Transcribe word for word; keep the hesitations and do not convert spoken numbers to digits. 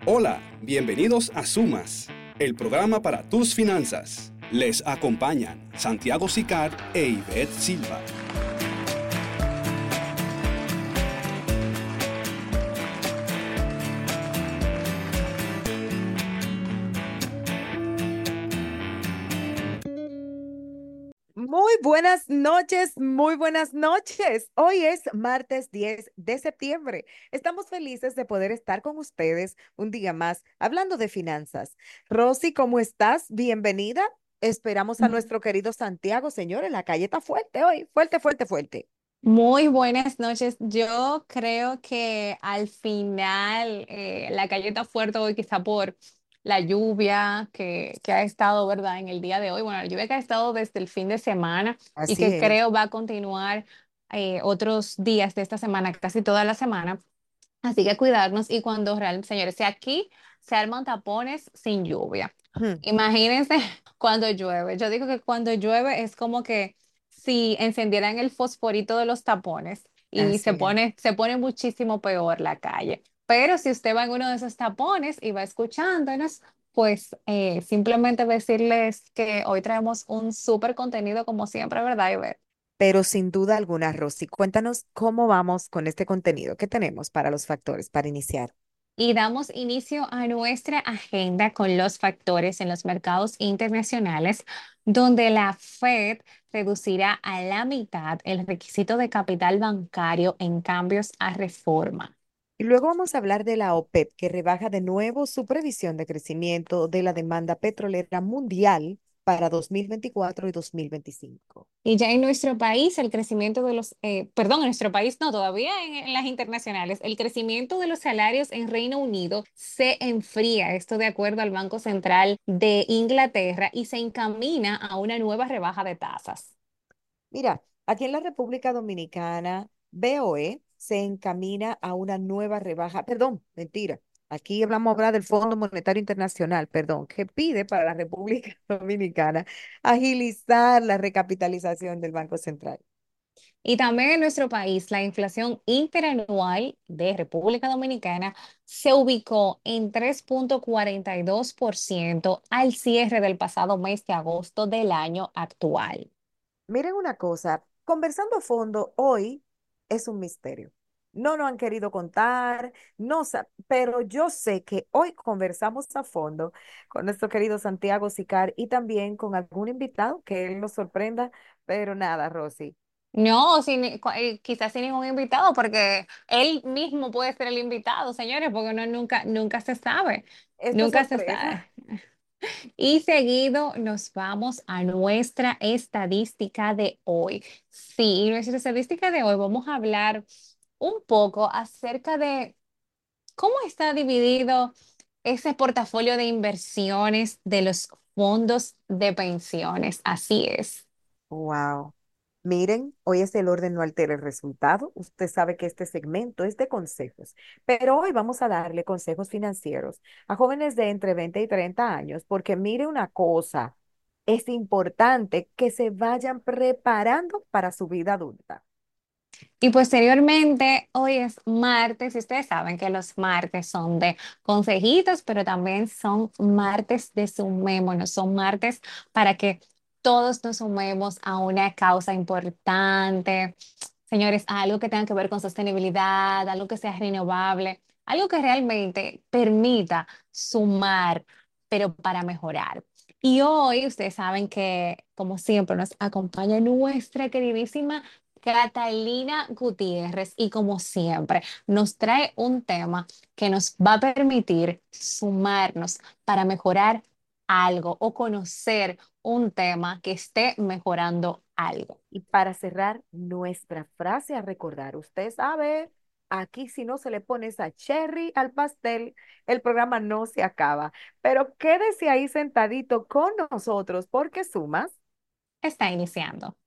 Hola, bienvenidos a Sumas, el programa para tus finanzas. Les acompañan Santiago Sicar e Ivette Silva. Muy buenas noches, muy buenas noches. Hoy es martes diez de septiembre. Estamos felices de poder estar con ustedes un día más hablando de finanzas. Rosy, ¿cómo estás? Bienvenida. Esperamos a nuestro querido Santiago, señores. La calle está fuerte hoy, fuerte, fuerte, fuerte. Muy buenas noches. Yo creo que al final eh, la calle está fuerte hoy, quizá por la lluvia que, que ha estado, ¿verdad? En el día de hoy. Bueno, la lluvia que ha estado desde el fin de semana y Así que es. creo va a continuar eh, otros días de esta semana, casi toda la semana. Así que cuidarnos y cuando realmente, señores, si aquí se arman tapones sin lluvia, Hmm, imagínense cuando llueve. Yo digo que cuando llueve es como que si encendieran el fosforito de los tapones y así se es. pone, se pone muchísimo peor la calle. Pero si usted va en uno de esos tapones y va escuchándonos, pues eh, simplemente decirles que hoy traemos un súper contenido como siempre, ¿verdad, Iber? Pero sin duda alguna, Rosy, cuéntanos cómo vamos con este contenido. ¿Qué tenemos para los factores para iniciar? Y damos inicio a nuestra agenda con los factores en los mercados internacionales, donde la Fed reducirá a la mitad el requisito de capital bancario en cambios a reforma. Y luego vamos a hablar de la OPEP, que rebaja de nuevo su previsión de crecimiento de la demanda petrolera mundial para dos mil veinticuatro y dos mil veinticinco. Y ya en nuestro país, el crecimiento de los, eh, perdón, en nuestro país no, todavía en, en las internacionales, el crecimiento de los salarios en Reino Unido se enfría, esto de acuerdo al Banco Central de Inglaterra, y se encamina a una nueva rebaja de tasas. Mira, aquí en la República Dominicana, B O E se encamina a una nueva rebaja, perdón, mentira. Aquí hablamos ahora del Fondo Monetario Internacional, perdón, que pide para la República Dominicana agilizar la recapitalización del Banco Central. Y también en nuestro país, la inflación interanual de República Dominicana se ubicó en tres punto cuarenta y dos por ciento al cierre del pasado mes de agosto del año actual. Miren una cosa, conversando a fondo hoy es un misterio. No nos han querido contar, no, sa- pero yo sé que hoy conversamos a fondo con nuestro querido Santiago Sicar y también con algún invitado que él nos sorprenda, pero nada, Rosy, No, sin, cu- eh, quizás sin ningún invitado, porque él mismo puede ser el invitado, señores, porque uno nunca, nunca se sabe, esta es nunca se sabe. sorpresa. Y seguido nos vamos a nuestra estadística de hoy. Sí, nuestra estadística de hoy vamos a hablar un poco acerca de cómo está dividido ese portafolio de inversiones de los fondos de pensiones. Así es. Wow. Miren, hoy es el orden no altera el resultado. Usted sabe que este segmento es de consejos, pero hoy vamos a darle consejos financieros a jóvenes de entre veinte y treinta años, porque mire una cosa, es importante que se vayan preparando para su vida adulta. Y posteriormente, hoy es martes, y ustedes saben que los martes son de consejitos, pero también son martes de sumémonos, son martes para que todos nos sumemos a una causa importante. Señores, a algo que tenga que ver con sostenibilidad, algo que sea renovable, algo que realmente permita sumar, pero para mejorar. Y hoy ustedes saben que, como siempre, nos acompaña nuestra queridísima Catalina Gutiérrez y como siempre nos trae un tema que nos va a permitir sumarnos para mejorar algo o conocer un tema que esté mejorando algo. Y para cerrar nuestra frase a recordar, usted sabe, aquí si no se le pone esa cherry al pastel, el programa no se acaba. Pero quédese ahí sentadito con nosotros porque sumas. Está iniciando.